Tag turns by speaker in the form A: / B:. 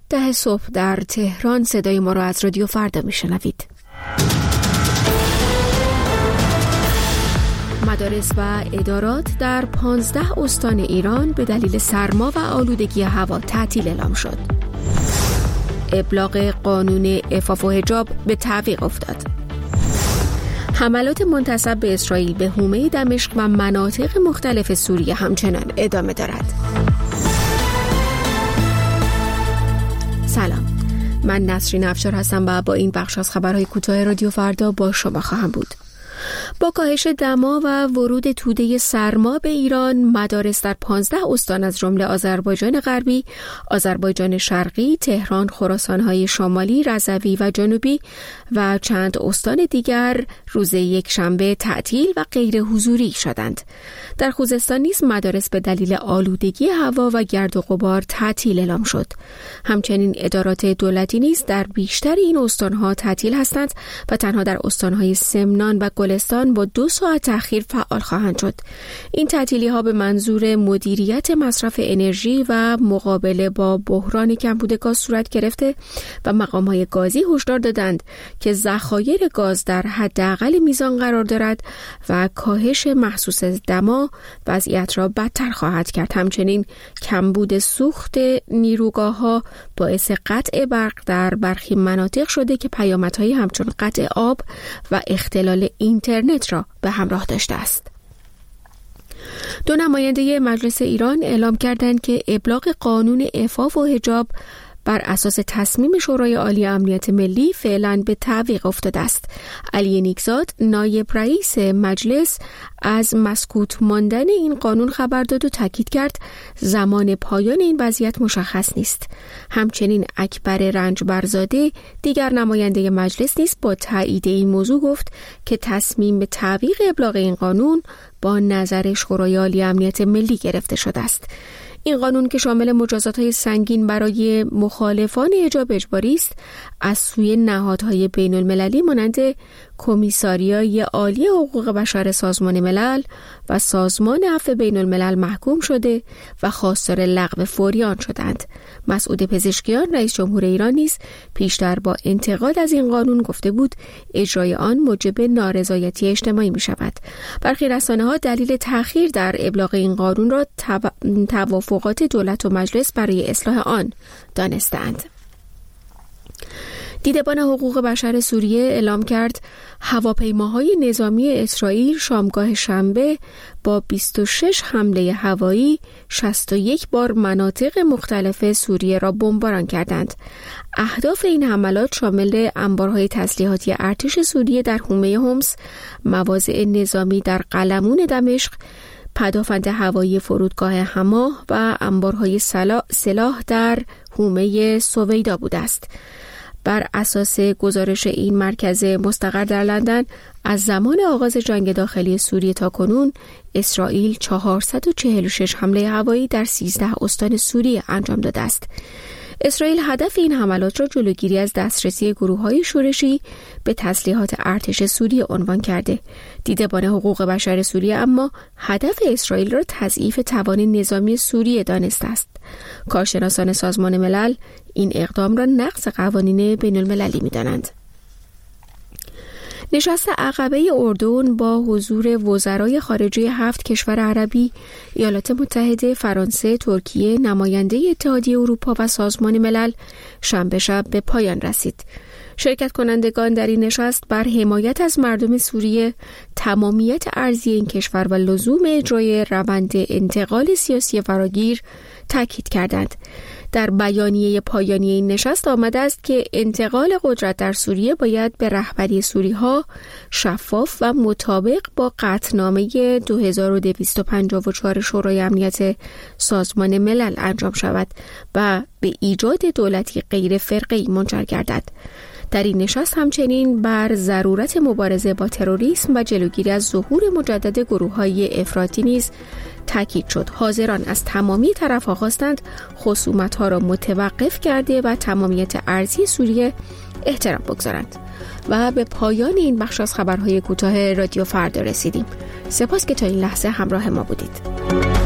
A: 10 صبح در تهران صدای ما را از رادیو فردا میشنوید. مدارس و ادارات در 15 استان ایران به دلیل سرما و آلودگی هوا تعطیل اعلام شد. ابلاغ قانون عفاف و حجاب به تعویق افتاد. حملات منتسب به اسرائیل به حومه دمشق و مناطق مختلف سوریه همچنان ادامه دارد. سلام، من نسرین افشار هستم و با این بخش از خبرهای کوتاه رادیو فردا با شما خواهم بود. با کاهش دما و ورود توده سرما به ایران، مدارس در 15 استان از جمله آذربایجان غربی، آذربایجان شرقی، تهران، خراسان‌های شمالی، رضوی و جنوبی و چند استان دیگر روز یکشنبه تعطیل و غیر حضوری شدند. در خوزستان نیز مدارس به دلیل آلودگی هوا و گرد و غبار تعطیل اعلام شد. همچنین ادارات دولتی نیز در بیشتر این استان‌ها تعطیل هستند و تنها در استان‌های سمنان و گلستان با 2 ساعت تأخیر فعال خواهند شد. این تعطیلی‌ها به منظور مدیریت مصرف انرژی و مقابله با بحران کمبود گاز صورت گرفته و مقام‌های گازی هشدار دادند که ذخایر گاز در حداقل میزان قرار دارد و کاهش محسوس دما وضعیت را بدتر خواهد کرد. همچنین کمبود سوخت نیروگاه‌ها باعث قطع برق در برخی مناطق شده که پیامدهای همچون قطع آب و اختلال اینترنت را به همراه داشته است. 2 نماینده مجلس ایران اعلام کردند که ابلاغ قانون عفاف و حجاب بر اساس تصمیم شورای عالی امنیت ملی فعلا به تعویق افتاده است. علی نیکزاد نایب رئیس مجلس از مسکوت ماندن این قانون خبر داد و تاکید کرد زمان پایان این وضعیت مشخص نیست. همچنین اکبر رنجبرزاده دیگر نماینده مجلس نیز با تایید این موضوع گفت که تصمیم به تعویق ابلاغ این قانون با نظر شورای عالی امنیت ملی گرفته شده است. این قانون که شامل مجازات‌های سنگین برای مخالفان حجاب اجباری است، از سوی نهادهای بین‌المللی مانند کمیساریای عالی حقوق بشر سازمان ملل و سازمان عفو بین‌الملل محکوم شده و خواستار لغو فوری آن شدند. مسعود پزشکیان رئیس جمهور ایران نیز پیشتر با انتقاد از این قانون گفته بود اجرای آن موجب نارضایتی اجتماعی می شود. برخی رسانه‌ها دلیل تأخیر در ابلاغ این قانون را توافقات دولت و مجلس برای اصلاح آن دانستند. دیدبان حقوق بشر سوریه اعلام کرد هواپیماهای نظامی اسرائیل شامگاه شنبه با 26 حمله هوایی 61 بار مناطق مختلف سوریه را بمباران کردند. اهداف این حملات شامل انبارهای تسلیحاتی ارتش سوریه در حومه حمص، مواضع نظامی در قلمون دمشق، پدافند هوایی فرودگاه حما و انبارهای سلاح در حومه سویدا بوده است. بر اساس گزارش این مرکز مستقر در لندن، از زمان آغاز جنگ داخلی سوریه تا کنون اسرائیل 446 حمله هوایی در 13 استان سوریه انجام داده است. اسرائیل هدف این حملات را جلوگیری از دسترسی گروه‌های شورشی به تسلیحات ارتش سوریه عنوان کرده. دیدبان حقوق بشر سوریه اما هدف اسرائیل را تضعیف توان نظامی سوریه دانسته است. کارشناسان سازمان ملل این اقدام را نقض قوانین بین‌المللی می‌دانند. نشست عقبه اردن با حضور وزرای خارجه 7 کشور عربی، ایالات متحده، فرانسه، ترکیه، نماینده اتحادیه اروپا و سازمان ملل شنبه شب به پایان رسید. شرکت کنندگان در این نشست بر حمایت از مردم سوریه، تمامیت ارضی این کشور و لزوم اجرای روند انتقال سیاسی فراگیر تاکید کردند. در بیانیه پایانی این نشست آمده است که انتقال قدرت در سوریه باید به رهبری سوری‌ها شفاف و مطابق با قطعنامه 2254 شورای امنیت سازمان ملل انجام شود و به ایجاد دولتی غیر فرقه‌ای منجر گردد. در این نشست همچنین بر ضرورت مبارزه با تروریسم و جلوگیری از ظهور مجدد گروه‌های افراطی نیز تاکید شد. حاضران از تمامی طرف‌ها خواستند خصومت‌ها را متوقف کرده و تمامیت ارضی سوریه احترام بگذارند. و به پایان این بخش از خبرهای کوتاه رادیو فردا رسیدیم. سپاس که تا این لحظه همراه ما بودید.